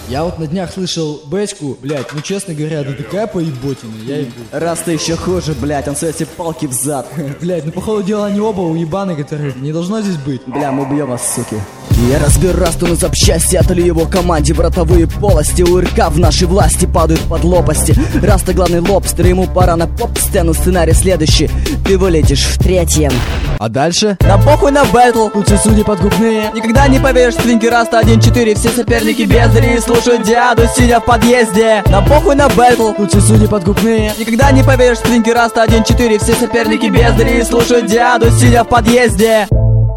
Я вот на днях слышал бэчку, блять, ну честно говоря, да такая поеботина, я ебу. Раз ты еще хуже, блять, он все палки в зад. Блять, ну походу дела они оба уебаны, которые не должно здесь быть. Бля, мы убьем вас, суки. Я разберу Расту на запчасти, отдали его команде в ротовые полости. УРК в нашей власти падают под лопасти. Раста главный лобстер, ему пора на поп-сцену. Сценарий следующий, ты вылетишь в третьем. А дальше? Да похуй на бэтл, тут все судьи подкупные. Никогда не поверишь, свинки Раста 1-4. Все соперники бездари слушают дяду, сидя в подъезде. Да похуй на бэтл, тут все судьи подкупные. Никогда не поверишь, свинки Раста 1-4. Все соперники бездари слушают дяду, сидя в подъезде.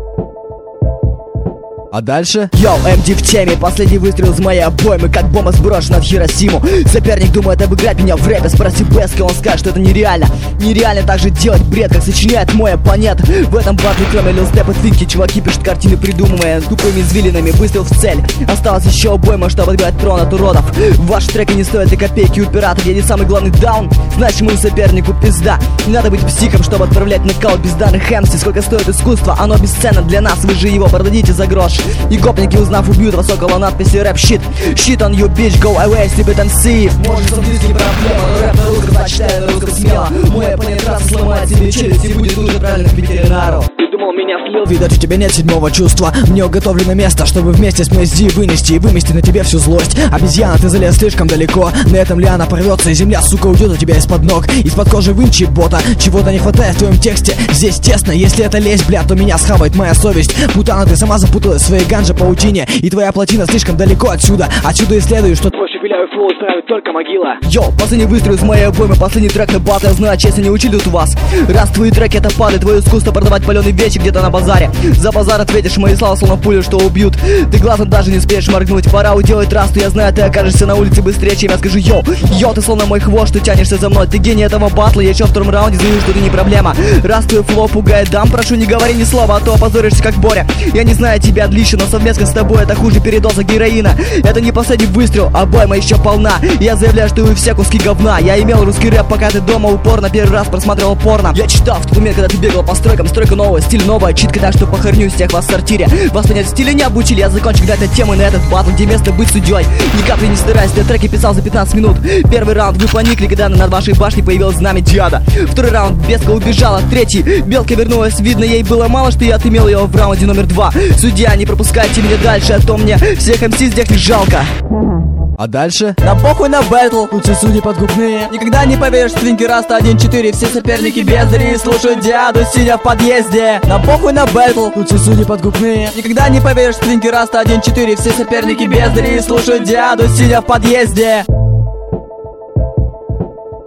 А дальше? Йоу, МД в теме, последний выстрел из моей обоймы, как бомба сброшена в Хиросиму. Соперник думает обыграть меня в рэпе, спроси Беска, он скажет, что это нереально. Нереально так же делать бред, как сочиняет мой оппонент. В этом батле, кроме Lil Step и Твинки, чуваки пишут картины, придумывая тупыми извилинами, выстрел в цель. Осталось еще обойма, чтобы отбивать трон от уродов. Ваши треки не стоят и копейки у пиратов, я не самый главный даун, значит моему сопернику пизда. Не надо быть психом, чтобы отправлять нокаут без данных МС. Сколько стоит искусство, оно бесценно для нас, вы же его продадите за грош. И гопники, узнав, убьют вас около надписи рэп щит. Shit on you, bitch, go away, sleep it and see. Может, сам не проблема, но рэп на русском, прочитаю на русском смело. Мой оппонент раз сломает себе челюсть и будет уже правильно к ветеринару. Ты думал, меня слил? Видать, у тебя нет седьмого чувства. Мне уготовлено место, чтобы вместе с Мезди вынести и вымести на тебе всю злость. Обезьяна, ты залез слишком далеко. На этом лиана порвется, и земля, сука, уйдет у тебя из-под ног. Из-под кожи вынчи бота. Чего-то не хватает в твоем тексте. Здесь тесно, если это лезть, бля, то меня схавает моя совесть. Путана, ты сама запуталась в своей ганже-паутине. И твоя плотина слишком далеко отсюда. Отсюда исследую, что твой шепелявый флоу исправит только могила. Йоу, последний выстрел из моей обоймы, последний трек на батл. Я знаю, честно не учили тут вас. Раз твои треки это падает, твое искусство продавать паленый вечер где-то на базаре. За базар ответишь, мои слова словно пули, что убьют. Ты глазом даже не успеешь моргнуть. Пора уделать Расту, я знаю, ты окажешься на улице быстрее, чем я скажу йоу. Йоу, ты словно мой хвост, что тянешься за мной. Ты гений этого батла, я еще в втором раунде заявил, что ты не проблема. Раз твой флоу пугает дам, прошу не говори ни слова, а то опозоришься как Боря. Я не знаю тебя отлично, но совместно с тобой это хуже передоза героина. Это не последний выстрел, обойма еще полна. Я заявляю, что вы все куски говна. Я имел русский рэп, пока ты дома упорно первый раз просматривал порно. Я читал в тот момент, когда ты бегал по стройкам. Стройка новая, стиль новая, читка, так что похороню всех вас в сортире. Вас понять стиля не обучили, я закончу когда-то темы на этот батл, где место быть судьей. Ни капли не стараюсь, я треки писал за 15 минут. Первый раунд вы поникли, когда над вашей башней появилось знамя Диада. Второй раунд Беска убежала, третий Белка вернулась, видно ей было мало, что я отымел ее в раунде номер 2. Судья, не пропускайте меня дальше, а то мне всех МС здесь не жалко. А дальше? Да похуй на бэтл, тут все судьи подкупные. Никогда не поверишь, свинки Раста 1-4. Все соперники бездари слушают дяду, сидя в подъезде. Да похуй на бэтл, тут все судьи подкупные. Никогда не поверишь, свинки Раста 1-4. Все соперники бездари слушают дяду, сидя в подъезде.